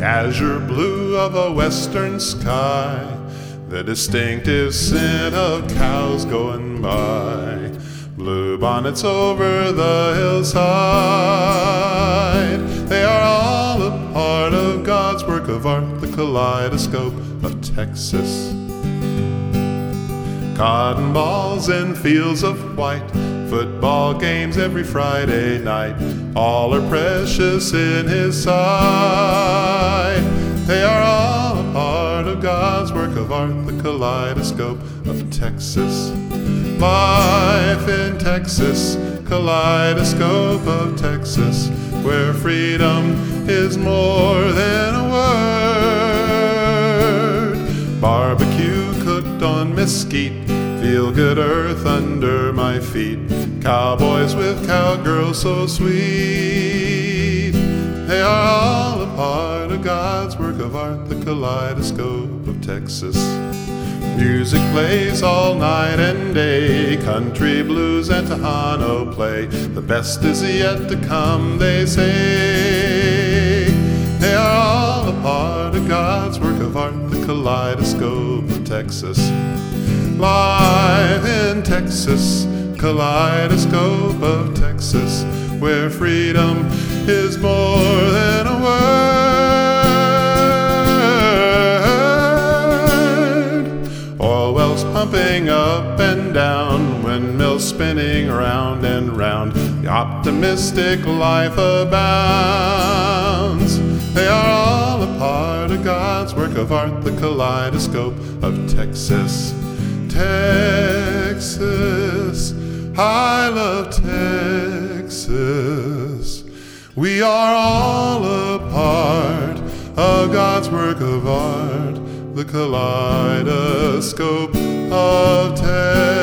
azure blue of a western sky, the distinctive scent of cows going by, blue bonnets over the hillside. They are all a part of God's work of art, the kaleidoscope of Texas. Cotton balls in fields of white, football games every Friday night, all are precious in His sight. They are all a part of God's work of art, the kaleidoscope of Texas. Life in Texas, kaleidoscope of Texas, where freedom is more than a word. Barbecue cooked on mesquite, feel good earth under my feet, cowboys with cowgirls so sweet. They are all a part of God's work of art, the kaleidoscope of Texas. Music plays all night and day, country blues and Tejano play. The best is yet to come, they say. They are all a part of God's work of art, the kaleidoscope of Texas. Live in Texas, kaleidoscope of Texas, where freedom is more than a word. Oil wells pumping up and down, windmills spinning round and round, the optimistic life abounds. They are all a part of God's work of art, the kaleidoscope of Texas. Texas, I love Texas. We are all a part of God's work of art, the kaleidoscope of Texas.